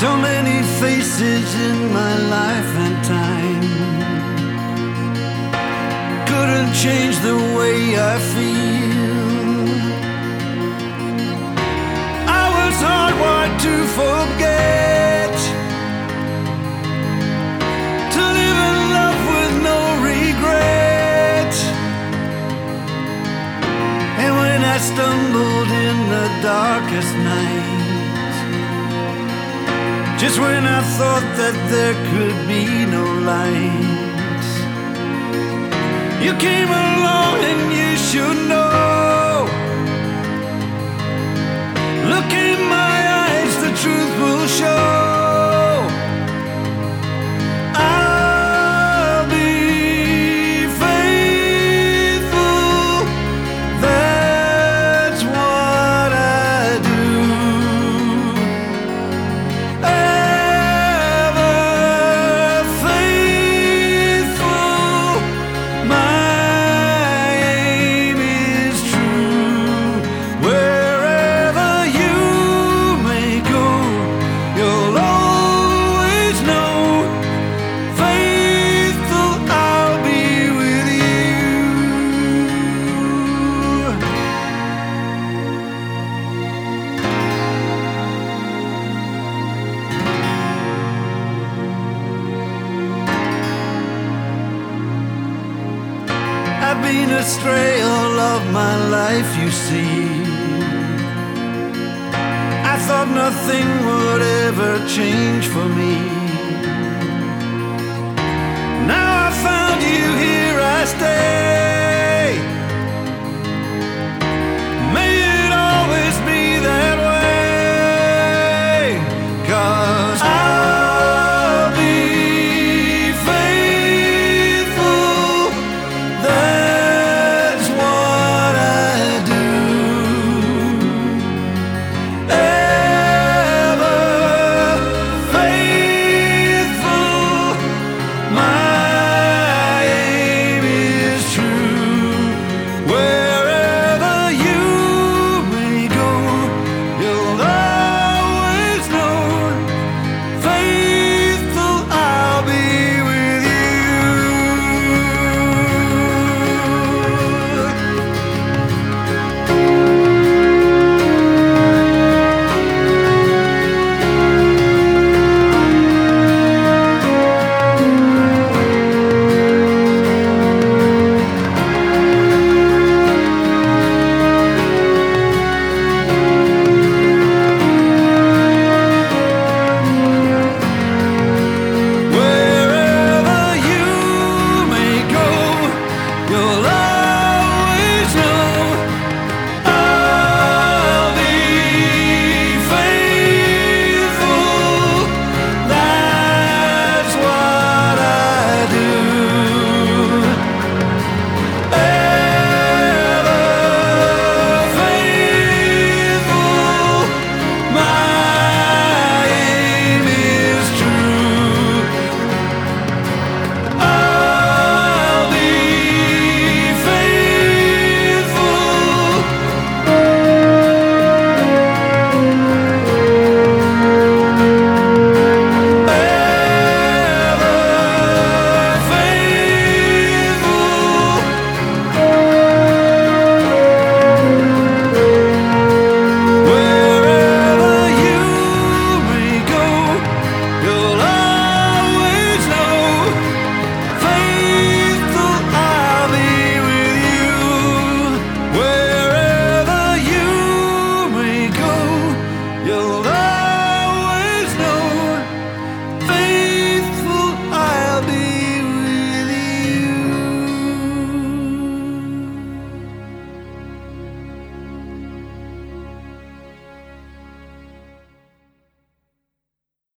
So many faces in my life and time couldn't change the way I feel. I was hardwired to forget, to live in love with no regret. And when I stumbled in the darkest night, just when I thought that there could be no light, you came along and you should know. Look in my eyes, the truth will show. I'll be faithful, that's what I do. I've been astray all of my life, you see. I thought nothing would ever change for me.